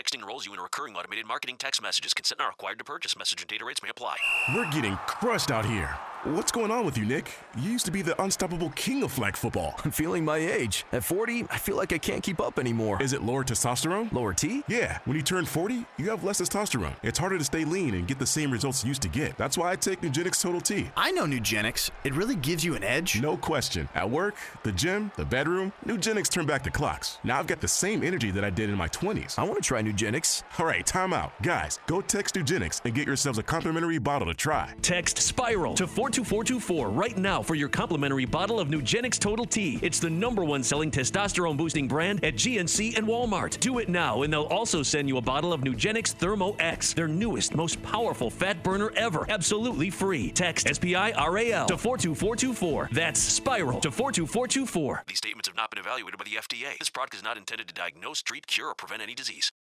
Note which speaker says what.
Speaker 1: Texting enrolls you in a recurring automated marketing text messages. Consent not required to purchase. Message and data rates may apply.
Speaker 2: We're getting crushed out here. What's going on with you, Nick? You used to be the unstoppable king of flag football.
Speaker 3: I'm feeling my age. At 40, I feel like I can't keep up anymore.
Speaker 2: Is it lower testosterone?
Speaker 3: Lower T?
Speaker 2: Yeah, when you turn 40, you have less testosterone. It's harder to stay lean and get the same results you used to get. That's why I take Nugenix Total T.
Speaker 4: I know Nugenix. It really gives you an edge.
Speaker 2: No question. At work, the gym, the bedroom, Nugenix turned back the clocks. Now I've got the same energy that I did in my 20s.
Speaker 3: I want to try Nugenix.
Speaker 2: All right, time out. Guys, go text Nugenix and get yourselves a complimentary bottle to try.
Speaker 5: Text SPIRAL to 42424 right now for your complimentary bottle of Nugenix Total T. It's the #1 selling testosterone boosting brand at GNC and Walmart. Do it now, and they'll also send you a bottle of Nugenix Thermo X, their newest, most powerful fat burner ever, absolutely free. Text SPIRAL to 42424. That's SPIRAL to 42424.
Speaker 1: These statements have not been evaluated by the FDA. This product is not intended to diagnose, treat, cure, or prevent any disease.